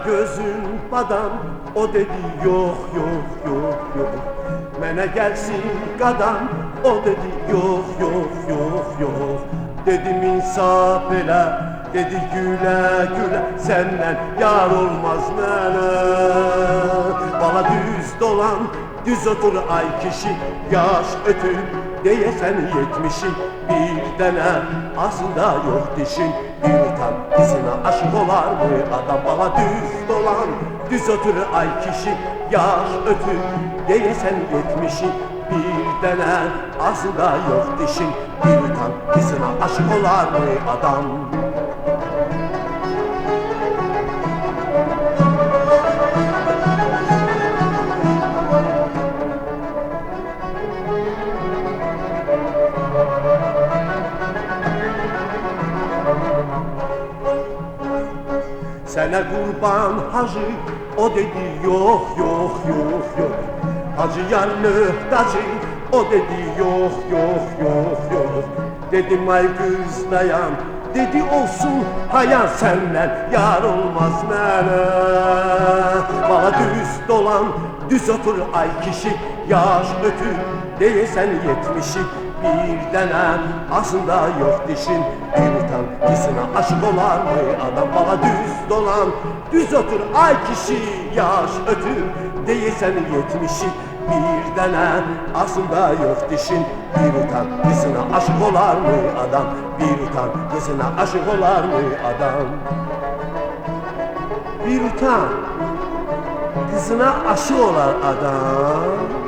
gözün badam, o dedi yok yok yok yok. Mene gelsin qadam, o dedi yok yok yok yok. Dedim insaf elə, dedi gülə gülə, səndən yar olmaz mənə. Bala düz dolan, düz otur ay kişi, yaş ötüb deyəsən 70'i. Bir dənə aslında yok dişin, bir utan kızına aşık olar mı adam? Bala düz dolan, düz otur ay kişi, yaş ötüb deyəsən 70'i. Bir dənə aslında yok dişin, bir utan kızına aşık olar mı adam? Sənə qurban hacı, o dedi yok yok yok yok. Hacı yanlıqdacı, o dedi yok yok yok yok. Dedim ay kız dayan, dedi olsun hayan, səndən yar olmaz mənə. Bala düz dolan, düz otur ay kişi, yaş ötür deyəsən 70'i. Bir dənə aslında yok dişin, bir utan kızına aşık olar mı adam? Bala düz dolan, düz otur ay kişi, yaş ötür deyəsən 70'i. Bir dənə aslında yok dişin, bir utan kızına aşık olar mı adam? Bir utan kızına aşık olar mı adam? Bir utan kızına aşık olar adam.